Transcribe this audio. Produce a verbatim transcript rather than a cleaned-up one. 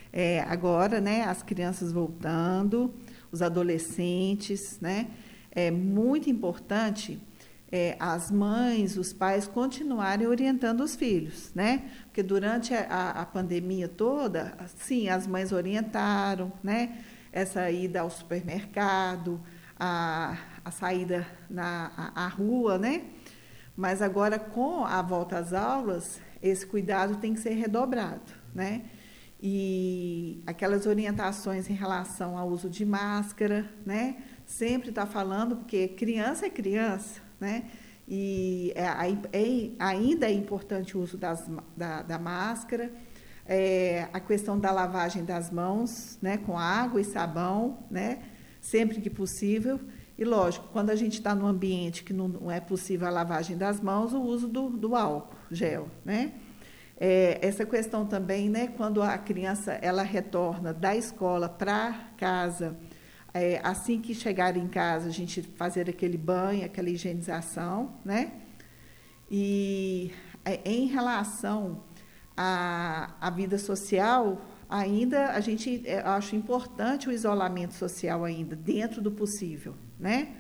É, agora, né, as crianças voltando, os adolescentes, né, é muito importante é, as mães, os pais continuarem orientando os filhos, né, porque durante a, a pandemia toda, sim, as mães orientaram, né, essa ida ao supermercado, a, a saída na a, a rua, né, mas agora com a volta às aulas, esse cuidado tem que ser redobrado, né, e aquelas orientações em relação ao uso de máscara, né? Sempre está falando, porque criança é criança, né? E é, é, ainda é importante o uso das, da, da máscara, é, a questão da lavagem das mãos, né? Com água e sabão, né? Sempre que possível. E, lógico, quando a gente está num ambiente que não, não é possível a lavagem das mãos, o uso do, do álcool gel, né? É, essa questão também, né, quando a criança ela retorna da escola para casa, é, assim que chegar em casa, a gente fazer aquele banho, aquela higienização, né? E é, em relação à, à vida social, ainda a gente é, acho importante o isolamento social ainda, dentro do possível, né?